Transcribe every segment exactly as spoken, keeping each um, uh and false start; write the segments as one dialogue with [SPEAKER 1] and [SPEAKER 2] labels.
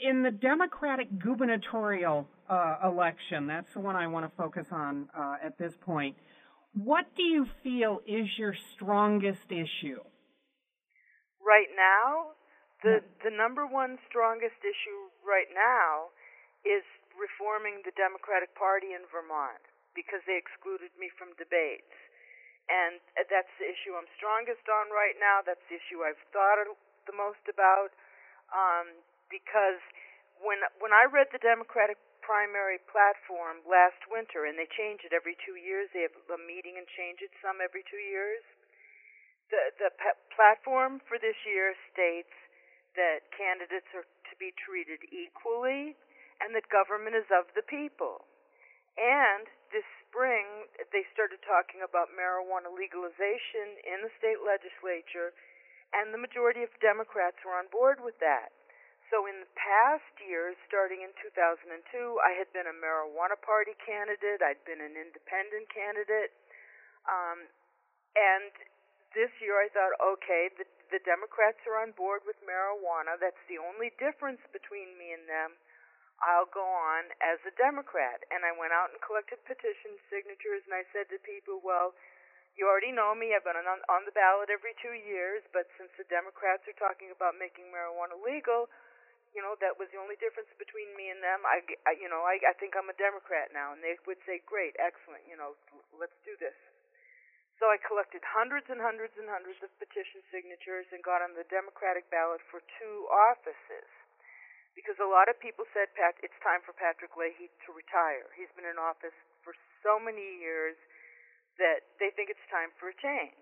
[SPEAKER 1] in the Democratic gubernatorial uh, election, that's the one I want to focus on uh, at this point. What do you feel is your strongest issue?
[SPEAKER 2] Right now, the yeah. the number one strongest issue right now is reforming the Democratic Party in Vermont because they excluded me from debates. And that's the issue I'm strongest on right now. That's the issue I've thought the most about. Um, because when when I read the Democratic primary platform last winter, and they change it every two years, they have a meeting and change it some every two years, the, the p- platform for this year states that candidates are to be treated equally and that government is of the people. And this spring, they started talking about marijuana legalization in the state legislature, and the majority of Democrats were on board with that. So in the past years, starting in two thousand two, I had been a marijuana party candidate. I'd been an independent candidate. Um, and this year I thought, okay, the, the Democrats are on board with marijuana. That's the only difference between me and them. I'll go on as a Democrat. And I went out and collected petition signatures, and I said to people, well, you already know me. I've been on, on the ballot every two years, but since the Democrats are talking about making marijuana legal, you know, that was the only difference between me and them. I, I you know, I, I think I'm a Democrat now. And they would say, great, excellent, you know, let's do this. So I collected hundreds and hundreds and hundreds of petition signatures and got on the Democratic ballot for two offices. Because a lot of people said, Pat, it's time for Patrick Leahy to retire. He's been in office for so many years that they think it's time for a change.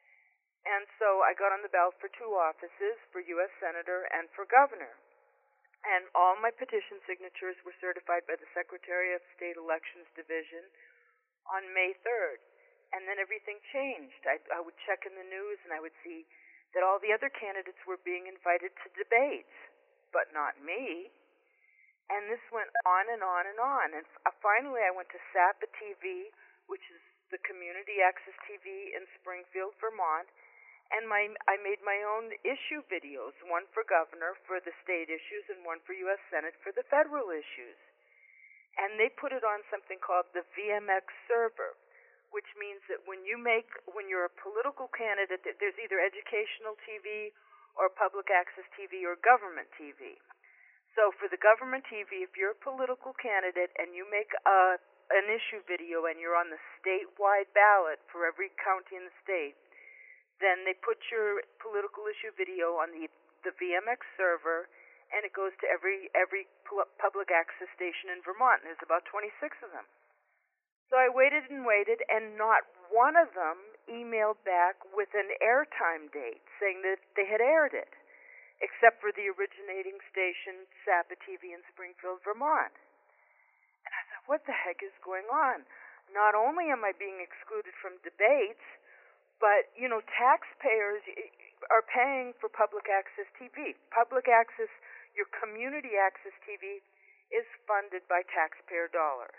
[SPEAKER 2] And so I got on the ballot for two offices, for U S Senator and for Governor. And all my petition signatures were certified by the Secretary of State Elections Division on May third. And then everything changed. I, I would check in the news, and I would see that all the other candidates were being invited to debates, but not me. And this went on and on and on. And f- finally I went to S A P A T V, which is the Community Access T V in Springfield, Vermont, and my I made my own issue videos, one for governor for the state issues and one for U S Senate for the federal issues. And they put it on something called the V M X server, which means that when you make, when you're a political candidate, there's either educational T V or public access T V or government T V. So for the government T V, if you're a political candidate and you make a, an issue video and you're on the statewide ballot for every county in the state, then they put your political issue video on the the V M X server, and it goes to every every public access station in Vermont, and there's about twenty-six of them. So I waited and waited, and not one of them emailed back with an airtime date saying that they had aired it, except for the originating station, S A P A T V in Springfield, Vermont. And I thought, what the heck is going on? Not only am I being excluded from debates, but, you know, taxpayers are paying for public access T V. Public access, your community access T V, is funded by taxpayer dollars.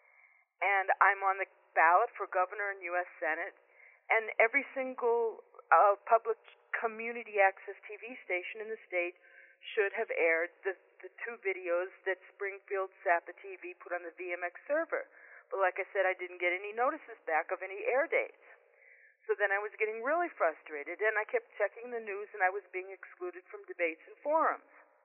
[SPEAKER 2] And I'm on the ballot for governor and U S Senate, and every single uh, public community access T V station in the state should have aired the, the two videos that Springfield S A P A T V put on the V M X server. But like I said, I didn't get any notices back of any air dates. So then I was getting really frustrated, and I kept checking the news, and I was being excluded from debates and forums.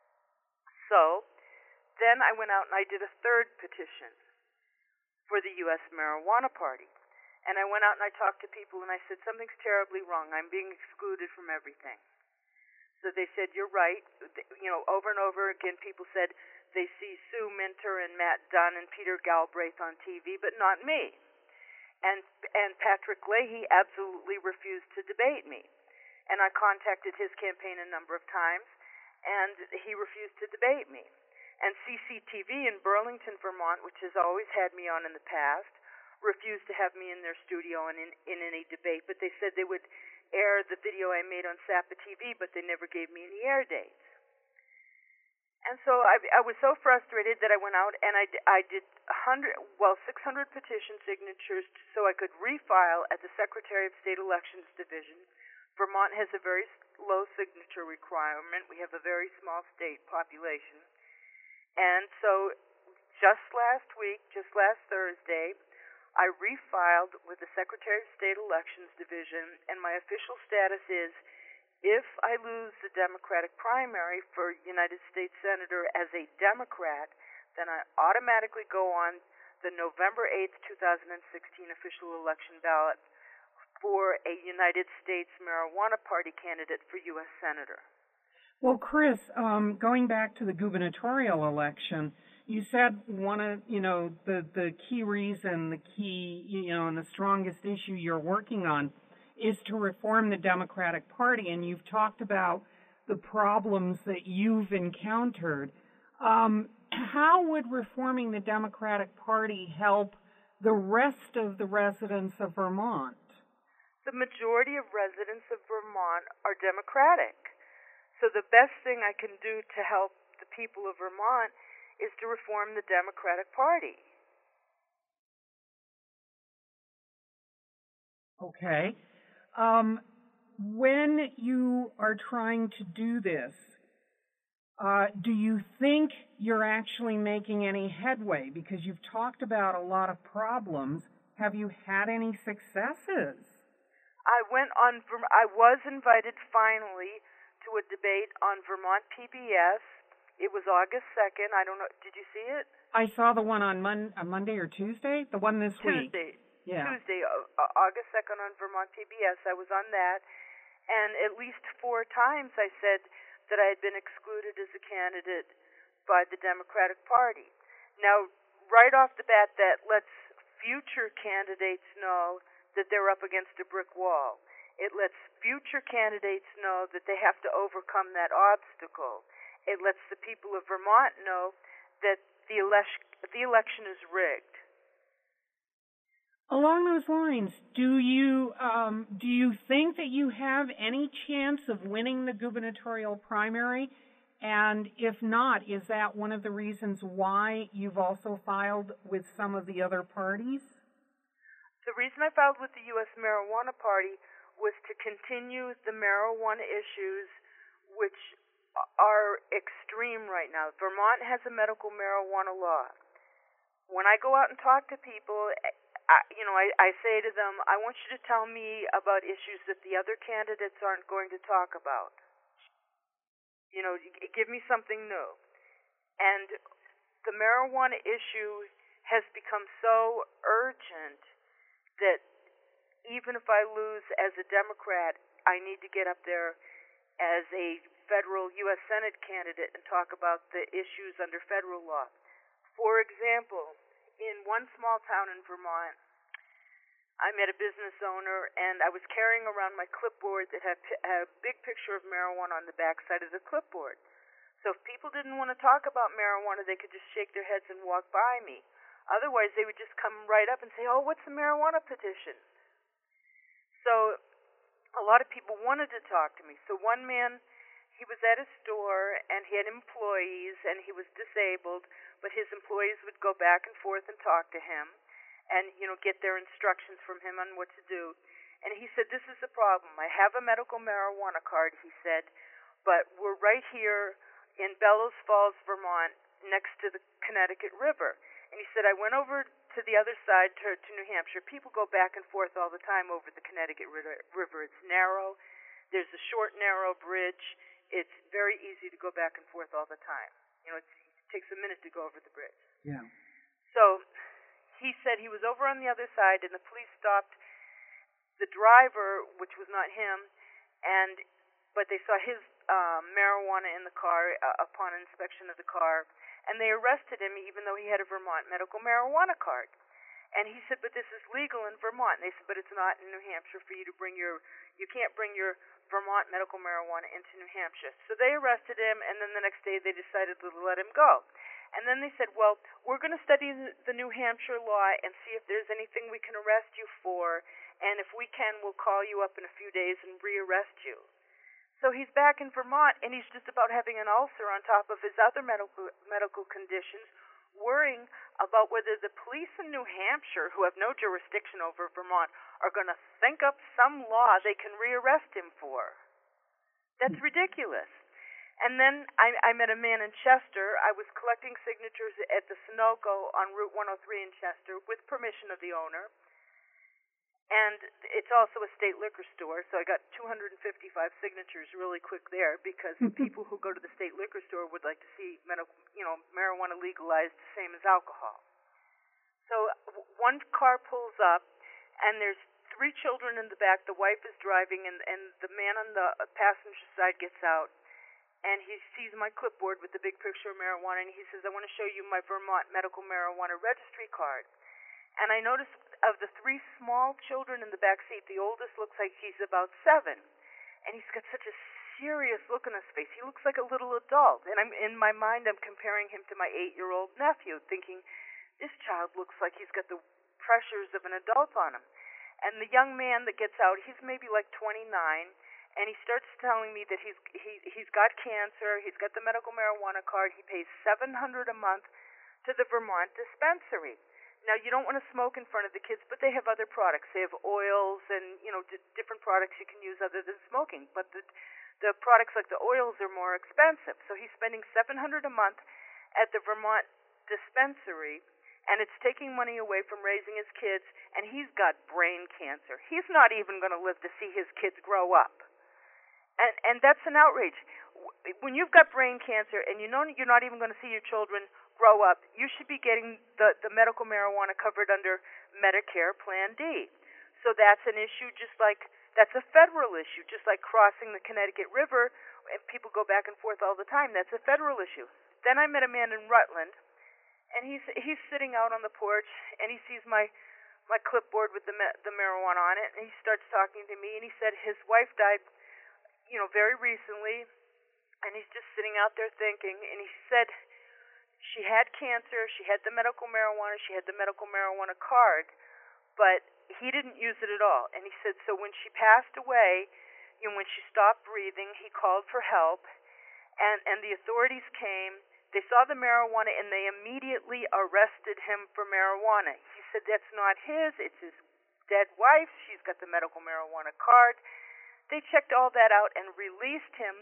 [SPEAKER 2] So then I went out and I did a third petition for the U S Marijuana Party. And I went out and I talked to people, and I said, something's terribly wrong. I'm being excluded from everything. So they said, you're right. You know, over and over again, people said they see Sue Minter and Matt Dunn and Peter Galbraith on T V, but not me. And and Patrick Leahy absolutely refused to debate me. And I contacted his campaign a number of times, and he refused to debate me. And C C T V in Burlington, Vermont, which has always had me on in the past, refused to have me in their studio and in, in any debate, but they said they would air the video I made on S A P A T V, but they never gave me any air dates. And so I, I was so frustrated that I went out and I, I did one hundred, well, six hundred petition signatures so I could refile at the Secretary of State Elections Division. Vermont has a very low signature requirement. We have a very small state population. And so just last week, just last Thursday, I refiled with the Secretary of State Elections Division, and my official status is if I lose the Democratic primary for United States Senator as a Democrat, then I automatically go on the November eighth, twenty sixteen official election ballot for a United States Marijuana Party candidate for U S Senator.
[SPEAKER 1] Well, Chris, um, going back to the gubernatorial election, you said one of, you know, the, the key reason, the key, you know, and the strongest issue you're working on is to reform the Democratic Party, and you've talked about the problems that you've encountered. Um, how would reforming the Democratic Party help the rest of the residents of Vermont?
[SPEAKER 2] The majority of residents of Vermont are Democratic. So the best thing I can do to help the people of Vermont is to reform the Democratic Party.
[SPEAKER 1] Okay. Um, when you are trying to do this, uh, do you think you're actually making any headway? Because you've talked about a lot of problems. Have you had any successes?
[SPEAKER 2] I went on, I was invited finally to a debate on Vermont P B S. It was August second. I don't know, did you see it?
[SPEAKER 1] I saw the one on Mon- uh, Monday or Tuesday, the one this week.
[SPEAKER 2] Tuesday.
[SPEAKER 1] Yeah.
[SPEAKER 2] Tuesday, uh, August second on Vermont P B S. I was on that, and at least four times I said that I had been excluded as a candidate by the Democratic Party. Now, right off the bat, that lets future candidates know that they're up against a brick wall. It lets future candidates know that they have to overcome that obstacle. It lets the people of Vermont know that the election, the election is rigged.
[SPEAKER 1] Along those lines, do you um, do you think that you have any chance of winning the gubernatorial primary? And if not, is that one of the reasons why you've also filed with some of the other parties?
[SPEAKER 2] The reason I filed with the U S Marijuana Party was to continue the marijuana issues, which are extreme right now. Vermont has a medical marijuana law. When I go out and talk to people, I, you know, I, I say to them, I want you to tell me about issues that the other candidates aren't going to talk about. You know, give me something new. And the marijuana issue has become so urgent that even if I lose as a Democrat, I need to get up there as a federal U S Senate candidate and talk about the issues under federal law. For example, in one small town in Vermont, I met a business owner, and I was carrying around my clipboard that had a big picture of marijuana on the back side of the clipboard. So if people didn't want to talk about marijuana, they could just shake their heads and walk by me. Otherwise, they would just come right up and say, oh, what's the marijuana petition? So a lot of people wanted to talk to me. So one man, he was at his store, and he had employees, and he was disabled, but his employees would go back and forth and talk to him and, you know, get their instructions from him on what to do. And he said, this is the problem. I have a medical marijuana card, he said, but we're right here in Bellows Falls, Vermont, next to the Connecticut River. And he said, I went over to the other side, to, to New Hampshire. People go back and forth all the time over the Connecticut River. It's narrow. There's a short, narrow bridge. It's very easy to go back and forth all the time. You know, it's, it takes a minute to go over the bridge.
[SPEAKER 1] Yeah.
[SPEAKER 2] So he said he was over on the other side, and the police stopped the driver, which was not him, and but they saw his uh, marijuana in the car uh, upon inspection of the car, and they arrested him even though he had a Vermont medical marijuana card. And he said, but this is legal in Vermont. And they said, but it's not in New Hampshire for you to bring your, you can't bring your Vermont medical marijuana into New Hampshire. So they arrested him, and then the next day they decided to let him go. And then they said, well, we're going to study the New Hampshire law and see if there's anything we can arrest you for, and if we can, we'll call you up in a few days and re-arrest you. So he's back in Vermont, and he's just about having an ulcer on top of his other medical medical conditions, worrying about whether the police in New Hampshire, who have no jurisdiction over Vermont, are going to think up some law they can re-arrest him for. That's ridiculous. And then I, I met a man in Chester. I was collecting signatures at the Sunoco on Route one oh three in Chester with permission of the owner. And it's also a state liquor store, so I got two hundred fifty-five signatures really quick there because people who go to the state liquor store would like to see medical, you know, marijuana legalized the same as alcohol. So one car pulls up, and there's three children in the back. The wife is driving, and, and the man on the passenger side gets out, and he sees my clipboard with the big picture of marijuana, and he says, I want to show you my Vermont medical marijuana registry card. And I noticed of the three small children in the back seat, the oldest looks like he's about seven. And he's got such a serious look on his face. He looks like a little adult. And I'm in my mind, I'm comparing him to my eight-year-old nephew, thinking, this child looks like he's got the pressures of an adult on him. And the young man that gets out, he's maybe like twenty-nine, and he starts telling me that he's he, he's got cancer, he's got the medical marijuana card, he pays seven hundred dollars a month to the Vermont dispensary. Now, you don't want to smoke in front of the kids, but they have other products. They have oils and, you know, d- different products you can use other than smoking. But the the products like the oils are more expensive. So he's spending seven hundred dollars a month at the Vermont dispensary, and it's taking money away from raising his kids, and he's got brain cancer. He's not even going to live to see his kids grow up. And and that's an outrage. When you've got brain cancer and you know you're not even going to see your children grow up, you should be getting the, the medical marijuana covered under Medicare Plan D. So that's an issue just like, that's a federal issue, just like crossing the Connecticut River, and people go back and forth all the time. That's a federal issue. Then I met a man in Rutland, and he's he's sitting out on the porch, and he sees my, my clipboard with the, the marijuana on it, and he starts talking to me, and he said his wife died, you know, very recently, and he's just sitting out there thinking, and he said, she had cancer, she had the medical marijuana, she had the medical marijuana card, but he didn't use it at all. And he said, so when she passed away, you know, when she stopped breathing, he called for help, and, and the authorities came, they saw the marijuana, and they immediately arrested him for marijuana. He said, that's not his, it's his dead wife, she's got the medical marijuana card. They checked all that out and released him,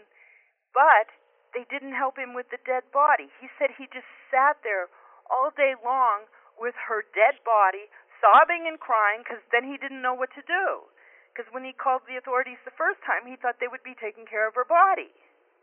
[SPEAKER 2] but they didn't help him with the dead body. He said he just sat there all day long with her dead body, sobbing and crying, because then he didn't know what to do. Because when he called the authorities the first time, he thought they would be taking care of her body.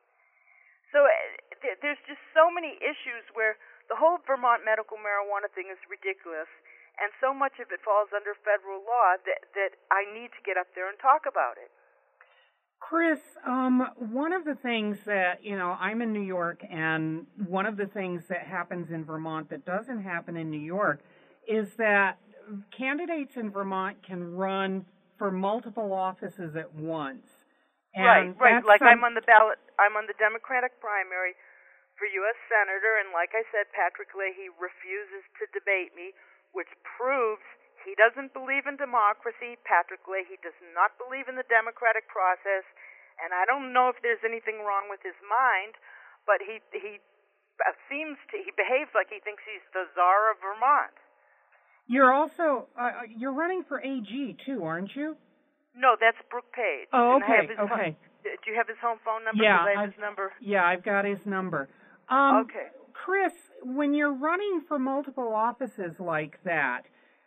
[SPEAKER 2] So uh, there's just so many issues where the whole Vermont medical marijuana thing is ridiculous, and so much of it falls under federal law that, that I need to get up there and talk about it.
[SPEAKER 1] Chris, um, one of the things that, you know, I'm in New York, and one of the things that happens in Vermont that doesn't happen in New York is that candidates in Vermont can run for multiple offices at once.
[SPEAKER 2] And right, right. Like
[SPEAKER 1] some...
[SPEAKER 2] I'm on the ballot, I'm on the Democratic primary for U S Senator, and like I said, Patrick Leahy refuses to debate me, which proves he doesn't believe in democracy. Patrick Leahy does not believe in the democratic process, and I don't know if there's anything wrong with his mind, but he he seems to he behaves like he thinks he's the czar of Vermont.
[SPEAKER 1] You're also uh, you're running for A G too, aren't you?
[SPEAKER 2] No, that's Brooke Page.
[SPEAKER 1] Oh, okay, okay.
[SPEAKER 2] Phone, do you have his home phone number?
[SPEAKER 1] Yeah,
[SPEAKER 2] I have
[SPEAKER 1] I've,
[SPEAKER 2] his number.
[SPEAKER 1] Yeah, I've got his number. Um,
[SPEAKER 2] okay.
[SPEAKER 1] Chris, when you're running for multiple offices like that,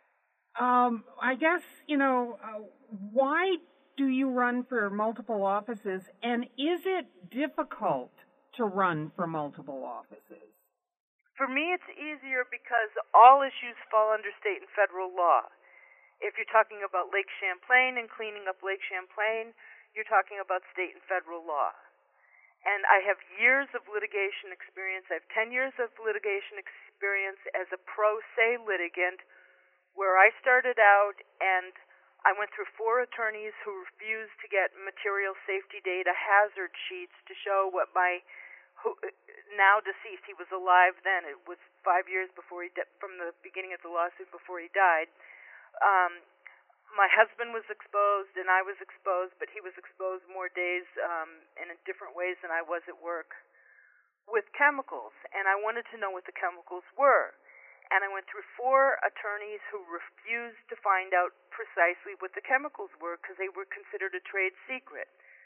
[SPEAKER 1] Um, I guess, you know, uh, why do you run for multiple offices, and is it difficult to run for multiple offices?
[SPEAKER 2] For me, it's easier because all issues fall under state and federal law. If you're talking about Lake Champlain and cleaning up Lake Champlain, you're talking about state and federal law. And I have years of litigation experience. I have ten years of litigation experience as a pro se litigant, where I started out and I went through four attorneys who refused to get material safety data hazard sheets to show what my who, now deceased, he was alive then, it was five years before he di- from the beginning of the lawsuit before he died. Um, my husband was exposed and I was exposed, but he was exposed more days um, and in different ways than I was at work with chemicals, and I wanted to know what the chemicals were. And I went through four attorneys who refused to find out precisely what the chemicals were because they were considered a trade secret.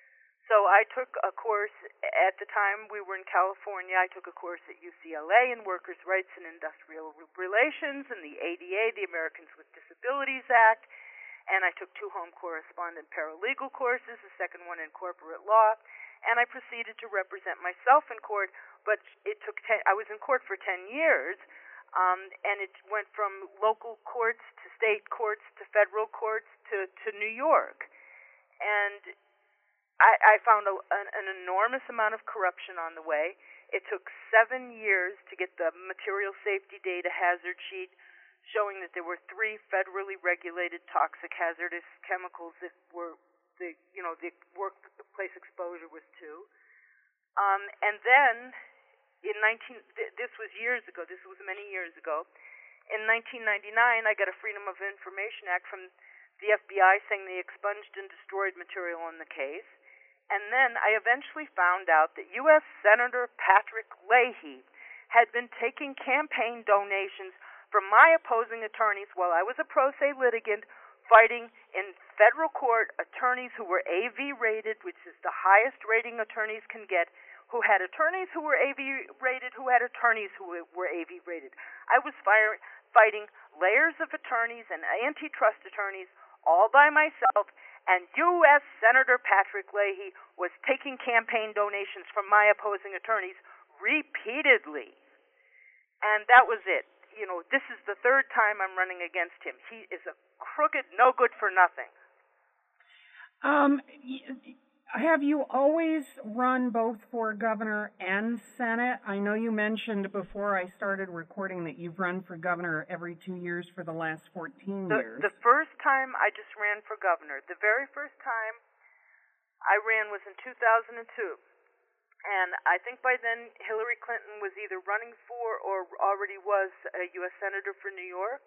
[SPEAKER 2] So I took a course, at the time we were in California, I took a course at U C L A in Workers' Rights and Industrial Relations and the A D A, the Americans with Disabilities Act, and I took two home correspondent paralegal courses, the second one in corporate law, and I proceeded to represent myself in court, but it took ten, I was in court for ten years, um, and it went from local courts to state courts to federal courts to, to New York. And I, I found a, an, an enormous amount of corruption on the way. It took seven years to get the material safety data hazard sheet showing that there were three federally regulated toxic hazardous chemicals that were the you know the workplace exposure was to. Um, and then in nineteen th- this was years ago. This was many years ago. In nineteen ninety-nine, I got a Freedom of Information Act from the F B I saying they expunged and destroyed material on the case. And then I eventually found out that U S Senator Patrick Leahy had been taking campaign donations from my opposing attorneys while I was a pro se litigant fighting in federal court attorneys who were A V rated, which is the highest rating attorneys can get, who had attorneys who were A V rated, who had attorneys who were A V rated. I was fire, fighting layers of attorneys and antitrust attorneys all by myself, and U S Senator Patrick Leahy was taking campaign donations from my opposing attorneys repeatedly. And that was it. You know, this is the third time I'm running against him. He is a crooked, no good for nothing.
[SPEAKER 1] Um, have you always run both for governor and Senate? I know you mentioned before I started recording that you've run for governor every two years for the last fourteen
[SPEAKER 2] the,
[SPEAKER 1] years.
[SPEAKER 2] The first time I just ran for governor. The very first time I ran was in two thousand two. And I think by then Hillary Clinton was either running for or already was a U S Senator for New York.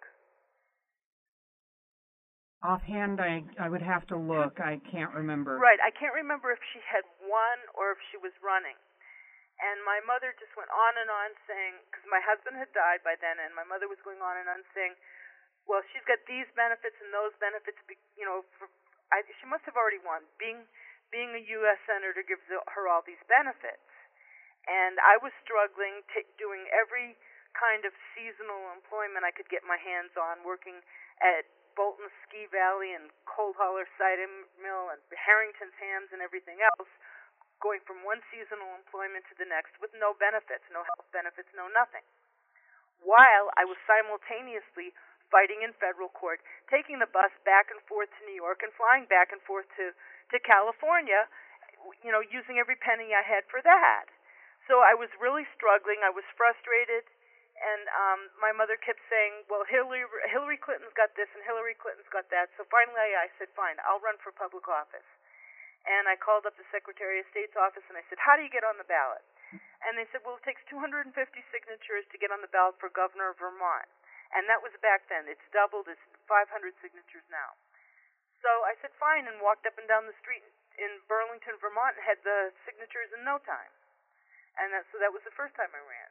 [SPEAKER 1] Offhand, I, I would have to look. I can't remember.
[SPEAKER 2] Right. I can't remember if she had won or if she was running. And my mother just went on and on saying, because my husband had died by then, and my mother was going on and on saying, well, she's got these benefits and those benefits, you know, for, I, she must have already won. Being being a U S Senator gives her all these benefits. And I was struggling, t- doing every kind of seasonal employment I could get my hands on, working at Bolton Ski Valley and Cold Holler Cider Mill and Harrington's Hams and everything else, going from one seasonal employment to the next with no benefits, no health benefits, no nothing. While I was simultaneously fighting in federal court, taking the bus back and forth to New York and flying back and forth to, to California, you know, using every penny I had for that. So I was really struggling. I was frustrated. And um, my mother kept saying, well, Hillary, Hillary Clinton's got this and Hillary Clinton's got that. So finally I said, fine, I'll run for public office. And I called up the Secretary of State's office and I said, how do you get on the ballot? And they said, well, it takes two hundred fifty signatures to get on the ballot for governor of Vermont. And that was back then. It's doubled. It's five hundred signatures now. So I said, fine, and walked up and down the street in Burlington, Vermont, and had the signatures in no time. And that, so that was the first time I ran.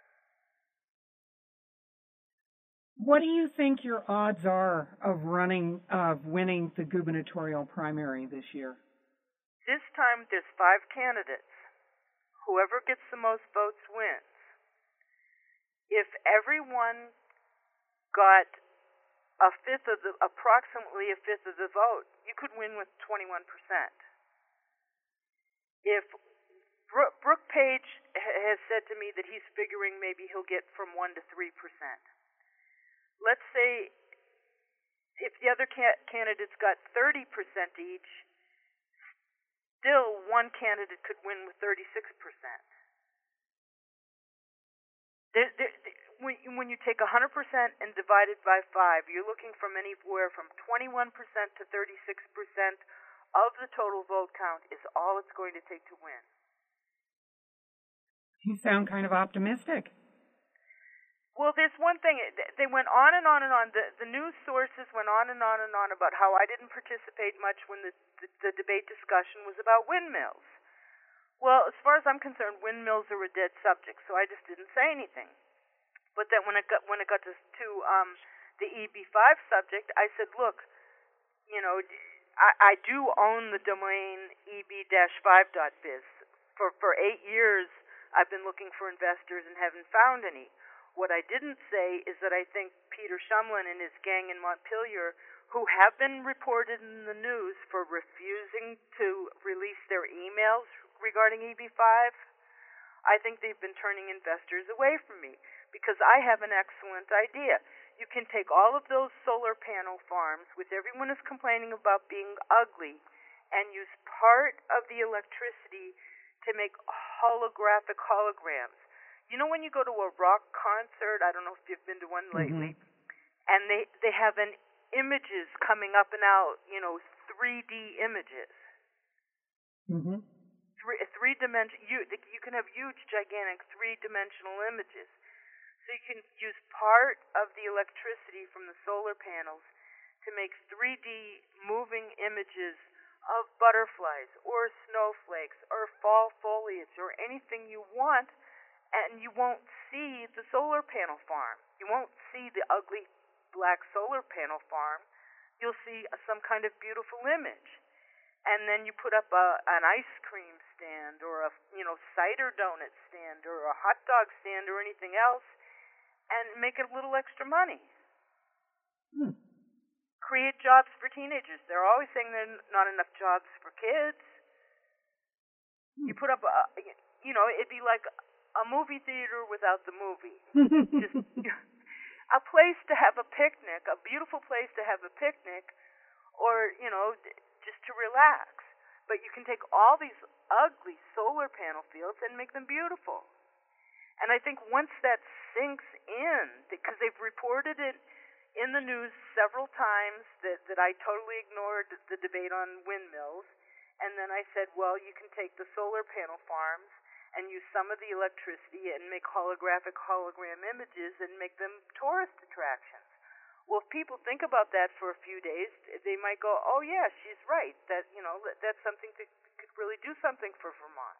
[SPEAKER 1] What do you think your odds are of running, of winning the gubernatorial primary this year?
[SPEAKER 2] This time there's five candidates. Whoever gets the most votes wins. If everyone got a fifth of the, approximately a fifth of the vote, you could win with twenty-one percent. If Brooke, Brooke Page has said to me that he's figuring maybe he'll get from one to three percent. Let's say if the other ca- candidates got thirty percent each, still one candidate could win with thirty-six percent. There, there, when, when you take one hundred percent and divide it by five, you're looking from anywhere from twenty-one percent to thirty-six percent of the total vote count is all it's going to take to win.
[SPEAKER 1] You sound kind of optimistic.
[SPEAKER 2] Well, there's one thing. They went on and on and on. The, the news sources went on and on and on about how I didn't participate much when the, the, the debate discussion was about windmills. Well, as far as I'm concerned, windmills are a dead subject, so I just didn't say anything. But then when it got when it got to, to um, the E B five subject, I said, look, you know, I, I do own the domain e b dash five dot biz. For, for eight years, I've been looking for investors and haven't found any. What I didn't say is that I think Peter Shumlin and his gang in Montpelier, who have been reported in the news for refusing to release their emails regarding E B five, I think they've been turning investors away from me because I have an excellent idea. You can take all of those solar panel farms, which everyone is complaining about being ugly, and use part of the electricity to make holographic holograms. You know when you go to a rock concert, I don't know if you've been to one lately, mm-hmm. and they, they have an images coming up and out, you know, three D images.
[SPEAKER 1] Mm-hmm.
[SPEAKER 2] Three, three dimension, you, you can have huge, gigantic three-dimensional images. So you can use part of the electricity from the solar panels to make three D moving images of butterflies or snowflakes or fall foliage or anything you want, and you won't see the solar panel farm. You won't see the ugly black solar panel farm. You'll see some kind of beautiful image. And then you put up a, an ice cream stand or a, you know, cider donut stand or a hot dog stand or anything else and make a little extra money.
[SPEAKER 1] Hmm.
[SPEAKER 2] Create jobs for teenagers. They're always saying there are not enough jobs for kids. Hmm. You put up a, you know, it'd be like a movie theater without the movie. Just a place to have a picnic, a beautiful place to have a picnic, or, you know, just to relax. But you can take all these ugly solar panel fields and make them beautiful. And I think once that sinks in, because they've reported it in the news several times that, that I totally ignored the debate on windmills, and then I said, well, you can take the solar panel farms and use some of the electricity and make holographic hologram images and make them tourist attractions. Well, if people think about that for a few days, they might go, oh, yeah, she's right. That, you know, that's something that could really do something for Vermont.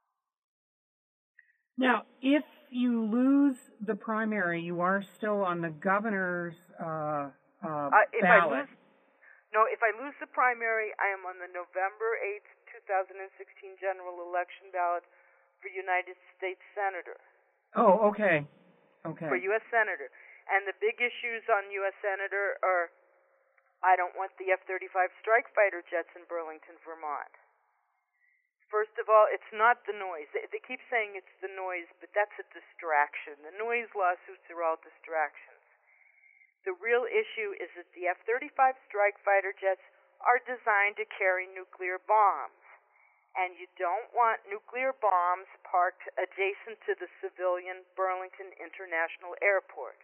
[SPEAKER 1] Now, if you lose the primary, you are still on the governor's uh, uh,
[SPEAKER 2] uh, if
[SPEAKER 1] ballot.
[SPEAKER 2] I lose, no, if I lose the primary, I am on the November eighth, twenty sixteen general election ballot for United States Senator.
[SPEAKER 1] Oh, okay. Okay.
[SPEAKER 2] For U S Senator. And the big issues on U S Senator are, I don't want the F thirty-five strike fighter jets in Burlington, Vermont. First of all, it's not the noise. They, they keep saying it's the noise, but that's a distraction. The noise lawsuits are all distractions. The real issue is that the F thirty-five strike fighter jets are designed to carry nuclear bombs. And you don't want nuclear bombs parked adjacent to the civilian Burlington International Airport.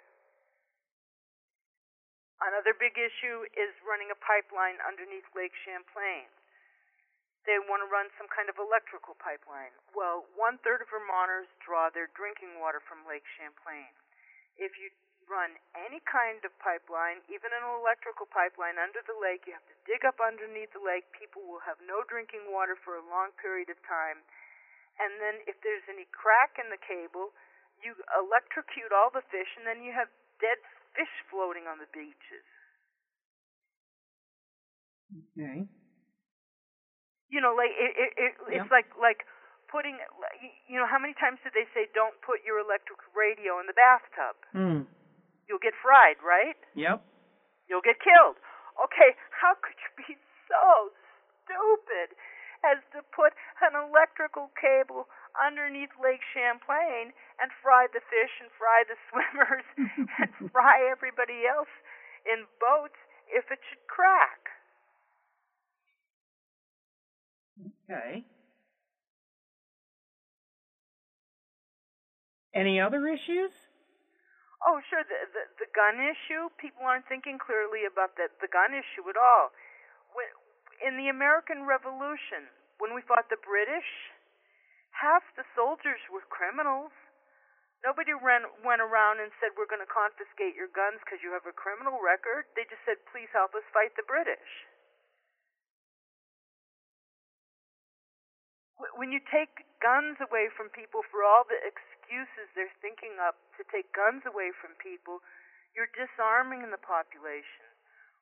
[SPEAKER 2] Another big issue is running a pipeline underneath Lake Champlain. They want to run some kind of electrical pipeline. Well, one-third of Vermonters draw their drinking water from Lake Champlain. If you run any kind of pipeline, even an electrical pipeline under the lake, you have to dig up underneath the lake. People will have no drinking water for a long period of time. And then if there's any crack in the cable, you electrocute all the fish, and then you have dead fish floating on the beaches.
[SPEAKER 1] Okay.
[SPEAKER 2] You know, like it, it, it it's
[SPEAKER 1] yeah.
[SPEAKER 2] like like putting. You know, how many times did they say don't put your electric radio in the bathtub?
[SPEAKER 1] Mm.
[SPEAKER 2] You'll get fried, right?
[SPEAKER 1] Yep.
[SPEAKER 2] You'll get killed. Okay, how could you be so stupid as to put an electrical cable underneath Lake Champlain and fry the fish and fry the swimmers and fry everybody else in boats if it should crack?
[SPEAKER 1] Okay. Any other issues?
[SPEAKER 2] Oh, sure. The, the the gun issue, people aren't thinking clearly about the, the gun issue at all. When, in the American Revolution, when we fought the British, half the soldiers were criminals. Nobody ran, went around and said, we're going to confiscate your guns because you have a criminal record. They just said, please help us fight the British. When you take guns away from people for all the excuses they're thinking up to take guns away from people, you're disarming the population.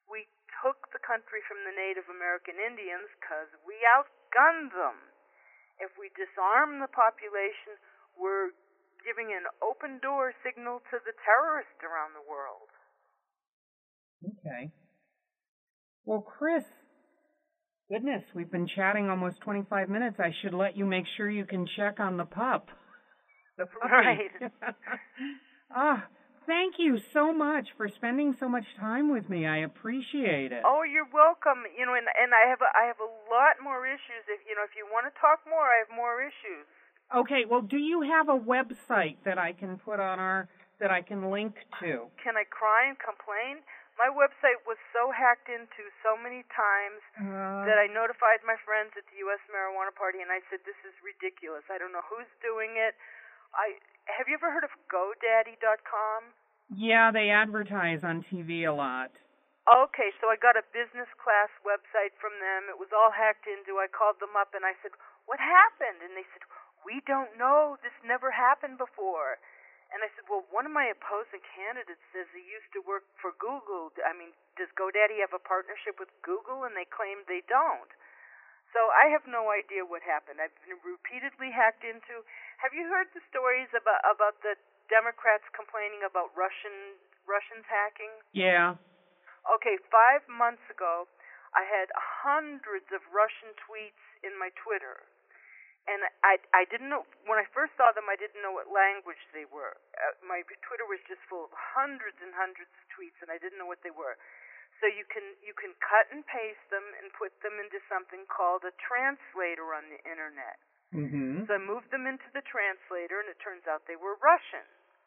[SPEAKER 2] we took the country from the Native American Indians because we outgunned them. If we disarm the population, we're giving an open door signal to the terrorists around the world.
[SPEAKER 1] Okay. Well, Chris, goodness, we've been chatting almost twenty-five minutes. I should let you make sure you can check on the pup. The puppy.
[SPEAKER 2] Right.
[SPEAKER 1] Ah, thank you so much for spending so much time with me. I appreciate it.
[SPEAKER 2] Oh, you're welcome. You know, and and I have a, I have a lot more issues. If you know, if you want to talk more, I have more issues.
[SPEAKER 1] Okay. Well, do you have a website that I can put on our that I can link to?
[SPEAKER 2] Can I cry and complain? My website was so hacked into so many times
[SPEAKER 1] uh,
[SPEAKER 2] that I notified my friends at the U S Marijuana Party, and I said, "This is ridiculous. I don't know who's doing it." I have you ever heard of GoDaddy dot com?
[SPEAKER 1] Yeah, they advertise on T V a lot.
[SPEAKER 2] Okay, so I got a business class website from them. It was all hacked into. I called them up and I said, "What happened?" And they said, "We don't know. This never happened before." And I said, "Well, one of my opposing candidates says he used to work for Google. I mean, does GoDaddy have a partnership with Google?" And they claim they don't. So I have no idea what happened. I've been repeatedly hacked into. Have you heard the stories about about the Democrats complaining about Russian Russians hacking?
[SPEAKER 1] Yeah.
[SPEAKER 2] Okay, five months ago, I had hundreds of Russian tweets in my Twitter. And I, I didn't know, when I first saw them, I didn't know what language they were. Uh, my Twitter was just full of hundreds and hundreds of tweets, and I didn't know what they were. So you can you can cut and paste them and put them into something called a translator on the internet.
[SPEAKER 1] Mm-hmm.
[SPEAKER 2] So I moved them into the translator, and it turns out they were Russian.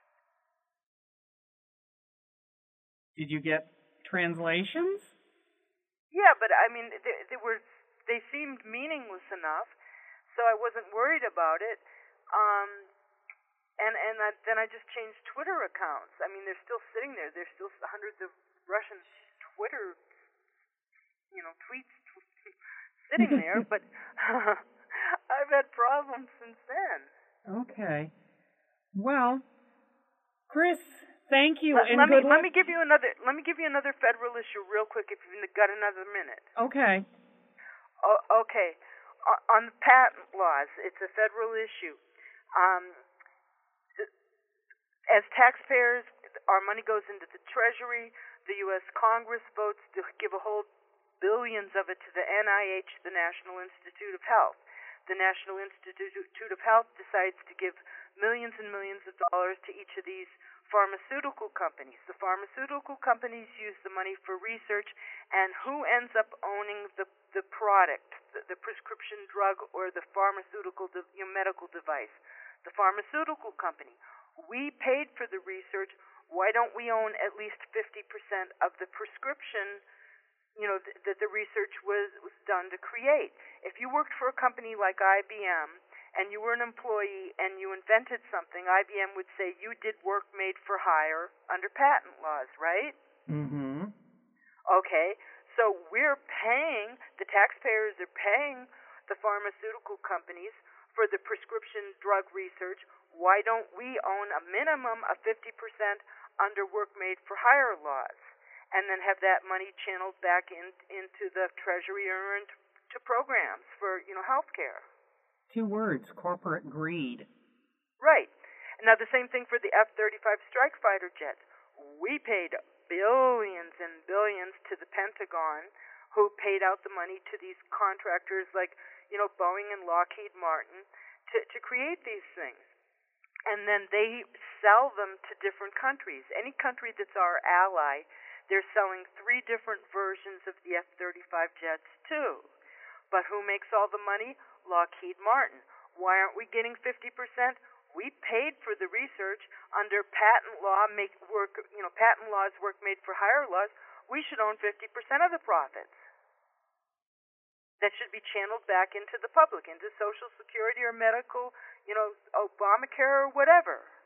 [SPEAKER 1] Did you get translations?
[SPEAKER 2] Yeah, but I mean, they, they were they seemed meaningless enough, so I wasn't worried about it. Um, and and I, then I just changed Twitter accounts. I mean, they're still sitting there. There's still hundreds of Russian Twitter, you know, tweets sitting there, but I've had problems since then.
[SPEAKER 1] Okay. Well, Chris, thank you,
[SPEAKER 2] Let,
[SPEAKER 1] and
[SPEAKER 2] let
[SPEAKER 1] good
[SPEAKER 2] me
[SPEAKER 1] luck.
[SPEAKER 2] let me give you another let me give you another federal issue real quick if you've got another minute.
[SPEAKER 1] Okay.
[SPEAKER 2] Oh, okay. O- on the patent laws, it's a federal issue. Um, as taxpayers, our money goes into the Treasury. The U S Congress votes to give a whole billions of it to the N I H, the National Institute of Health. The National Institute of Health decides to give millions and millions of dollars to each of these pharmaceutical companies. The pharmaceutical companies use the money for research, and who ends up owning the the product, the, the prescription drug or the pharmaceutical de, you know, medical device? The pharmaceutical company. We paid for the research. Why don't we own at least fifty percent of the prescription, you know, th- that the research was, was done to create? If you worked for a company like I B M and you were an employee and you invented something, I B M would say you did work made for hire under patent laws, right?
[SPEAKER 1] Mm-hmm.
[SPEAKER 2] Okay, so we're paying, the taxpayers are paying the pharmaceutical companies for the prescription drug research. Why don't we own a minimum of fifty percent under work made for hire laws, and then have that money channeled back in, into the Treasury or into to programs for, you know, health care?
[SPEAKER 1] Two words, corporate greed.
[SPEAKER 2] Right. Now the same thing for the F thirty-five strike fighter jets. We paid billions and billions to the Pentagon, who paid out the money to these contractors like, you know, Boeing and Lockheed Martin to, to create these things. And then they sell them to different countries. Any country that's our ally, they're selling three different versions of the F thirty-five jets too. But who makes all the money? Lockheed Martin. Why aren't we getting fifty percent? We paid for the research under patent law, make work, you know, patent laws, work made for hire laws. We should own fifty percent of the profits. That should be channeled back into the public, into Social Security or medical, you know, Obamacare or whatever.